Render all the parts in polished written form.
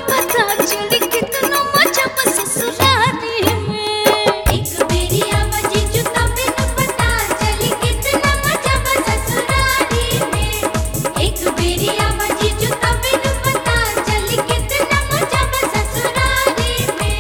पता चली कितना मजा बस ससुराली में। एक बेरी आवा जीजू तबे न पता चली कितना मजा बस ससुराली में। एक बेरी आवा जीजू तबे न पता चली कितना मजा बस ससुराली में।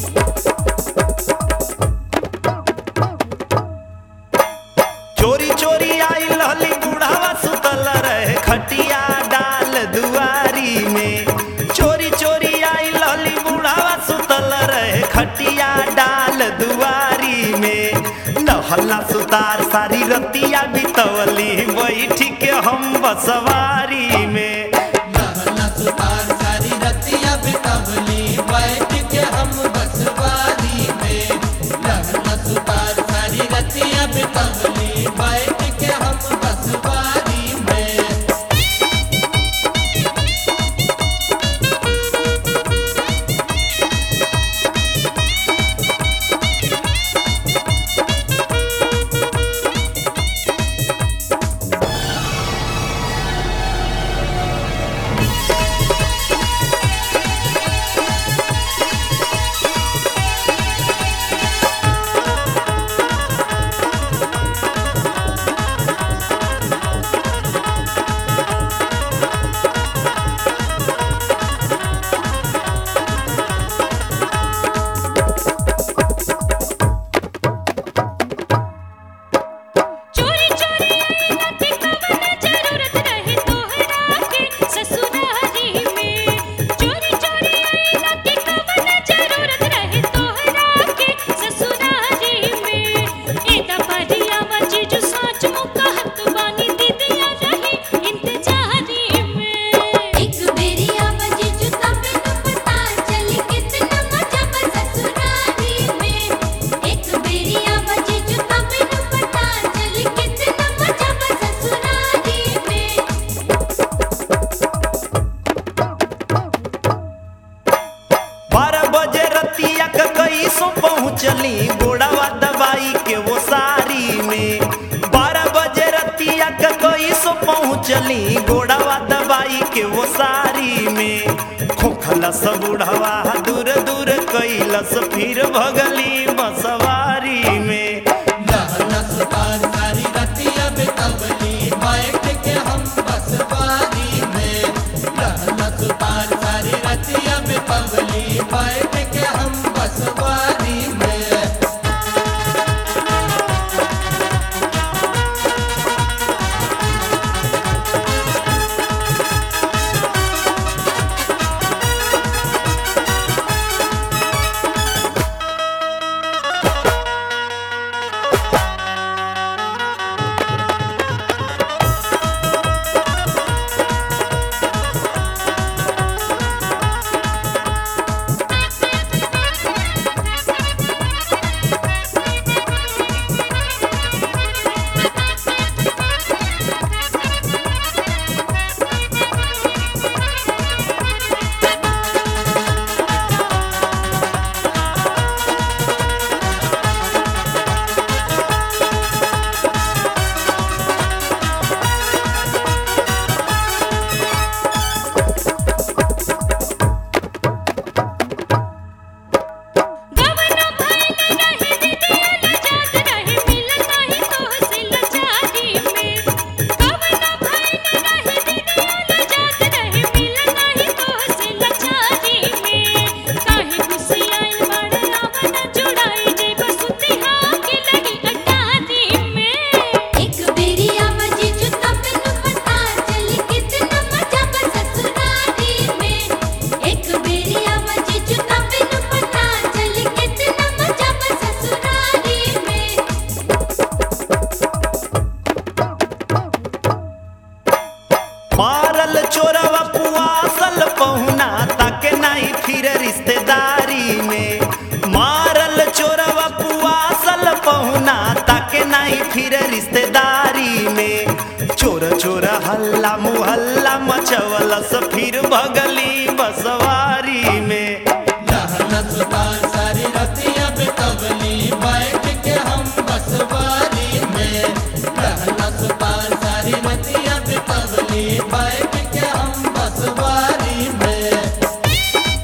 चोरी चोरी आई लहली बुढ़ावा सुतल रहे खटिया डाल दुआरी में। चोरी चोरी आई लहली बुढ़ावा सुतल रहे खटिया डाल दुआरी में। नहला सुतार सारी रतिया बितवली बैठ के हम बसवारी में। नहला सुतार सारी रतिया बितवली बैठ के हम बसवारी में। नहला सुतार सारी रतिया बितवली बैठ के हम बसवारी में। चोरी चोरी आई नथी कवन जरूरत रही तोहरा के ससुराली में। चोरी चोरी आई नथी कवन जरूरत रही तोहरा के ससुराली में। एदा परिया जीजू सच मु कहत बानी दीदिया रही इंतजारी में। एक बेरी आवा जीजू तबे न पता चली कितना मजा बस ससुराली में। एक बेरी आवा जीजू तबे न पता चली कितना मजा बस ससुराली में। 12 बजे रतिया के कैसो पहुँचली गोड़ावा दवाई के वो सारी में। 12 बजे रतिया के कैसो पहुँचली गोड़ावा दवाई के वो सारी में। खोखलस बुढ़वा दूर दूर कैलस फिर भगली बसवारी में। नहला सुतार सारी रतिया बितवली बैठ के हम बसवारी में। नहला सुतार सारी रतिया बितवली बैठ के हम बसवारी में। गवना भइल रही दीदिया लजात रही मिलन नहीं तोहसे लजारी में। गवना भइल रही दीदिया लजात रही मिलन नहीं तोहसे लजारी में। काहे गुस्सियाइल बाड़े आवन जुड़ाई जेब सुतिहा के लगी अटारी में। एक बेरी आवा जीजू तबे न पता चली कितना मजा बस ससुराली में। एक बेरी आवा जीजू तबे न पता चली कितना मजा बस ससुराली में। मारल चोरवा पुआसल पहुना ताके नहीं फिर रिश्तेदारी में। मारल चोरवा पुआसल पहुना ताके नहीं फिर रिश्तेदारी में। चोर चोर हल्ला मुहल्ला मचवलस फिर भगली बसवारी में। नहला सुतार सारी रतिया बितवली बैठ के हम बसवारी में। नहला सुतार सारी रतिया बितवली बैठ के हम बसवारी में।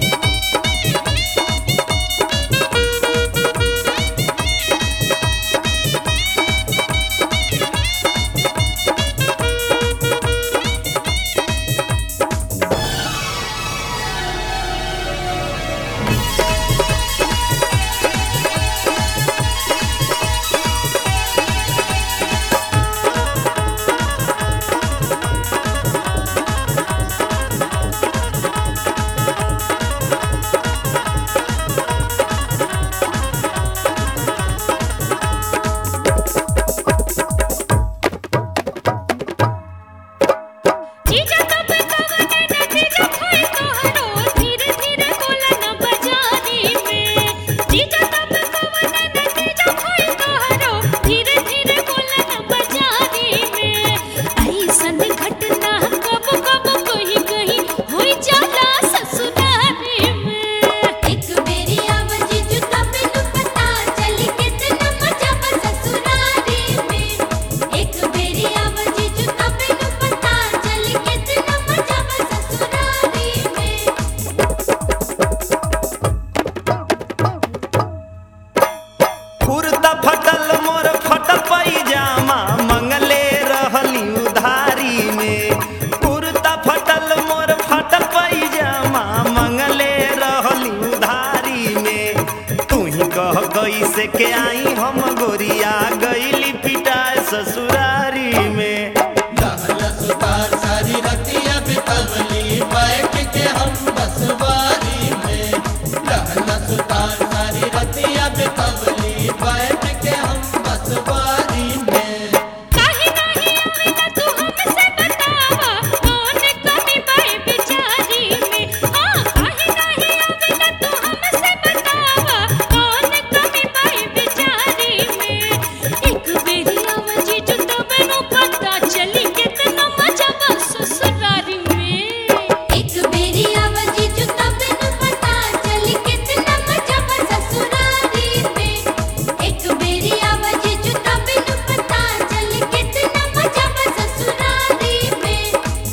कैसे के आई हम गोरिया गईली पिटाए ससुरारी में। लहला सुतार सारी रतिया बितवली बैठ के हम बसवारी में। लहला सुतार सारी रतिया बितवली बैठ के हम बसवारी में। काहे नहीं आवेला तू हमसे बतावा कौन कमी बाई बेचारी में। हाँ काहे नहीं आवेला तू हमसे बतावा कौन कमी बाई बेचारी में। एक बेरी आवाजी जो तब नु पता चली कितना मजा बा ससुरारी में। एक बेरी आवाजी जो तब नु पता चली कितना मजा बा ससुरारी में। एक बेरी आवाजी जो तब नु पता चली कितना मजा बा ससुरारी में।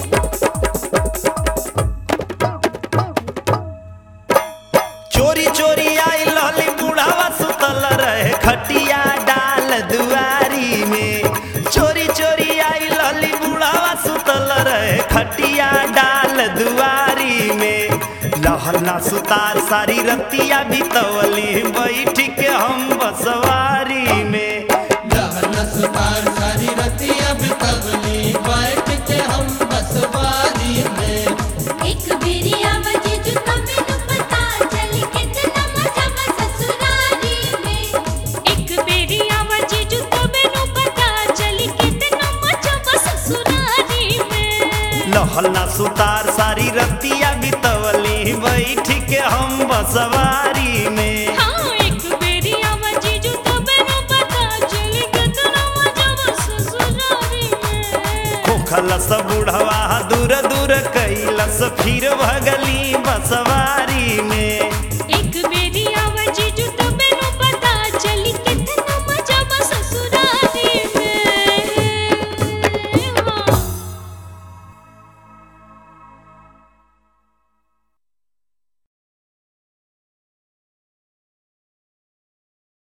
चोरी चोरी आई लहली बुढ़ावा सुतल रहे खटिया डाल दुआरी में। चोरी चोरी आई लहली बुढ़ावा सुतल रहे खटिया डाल दुआरी में। लहला सुतार सारी रतिया बितवली बैठ के हम बसवारी में। लहला सुतार सारी रतिया बितवली बैठ के हम बसवारी में। एक बेरी आवाजी जो तब नु पता चली कितना मजा बा ससुरारी में। एक बेरी आवाजी जो तब नु पता चली कितना मजा बा ससुरारी में। लहला सुतार सारी रतिया बितवली बैठ के हम बसवारी में। हाँ एक बेरी आवाजी जो तब नु पता चली कितना मजा बा ससुरारी में। खोखलस बुढ़वा दूर दूर कैलस फिर भगली बसवारी में।